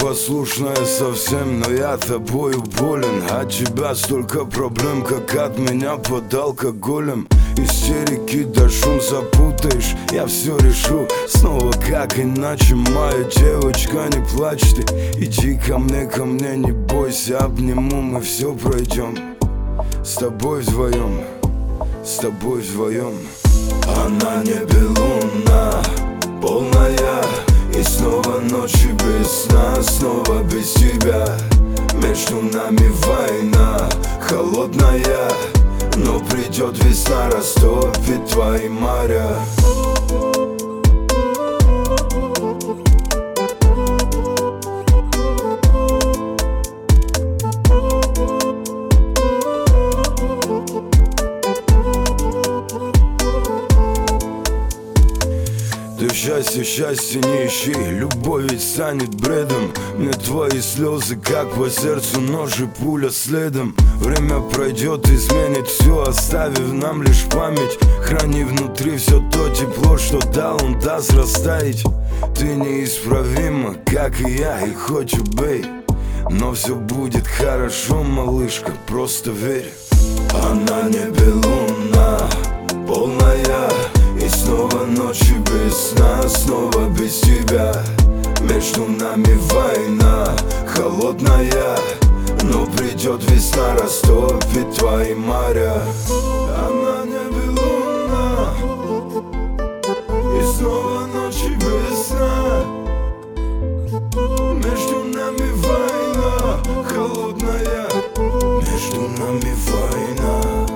непослушная совсем, но я тобою болен. От тебя столько проблем, как от меня под алкоголем. Истерики да шум запутаешь, я все решу снова как иначе. Моя девочка, не плачь ты, иди ко мне, не бойся. Обниму, мы все пройдем с тобой вдвоем, с тобой вдвоем. А на небе луна полная, и снова ночи без сна, снова без тебя. Между нами война холодная, но придет весна, растопит твои моря. Ты счастье не ищи, любовь ведь станет бредом. Мне твои слезы как по сердцу нож и пуля следом. Время пройдет, изменит все, оставив нам лишь память. Храни внутри все то тепло, что дал он, даст растаять. Ты неисправима, как и я, и хоть убей, но все будет хорошо, малышка, просто верь. А на небе луна полная, и снова ночи без сна, снова без тебя. Между нами война холодная, но придет весна, растопит твои моря. А на небе луна, и снова ночи без сна. Между нами война холодная, между нами война.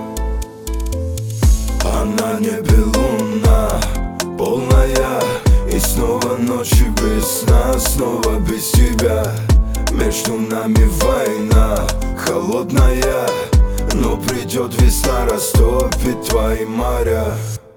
А на небе луна полная, и снова ночи без сна, снова без тебя. Между нами война холодная, но придет весна, растопит твои моря.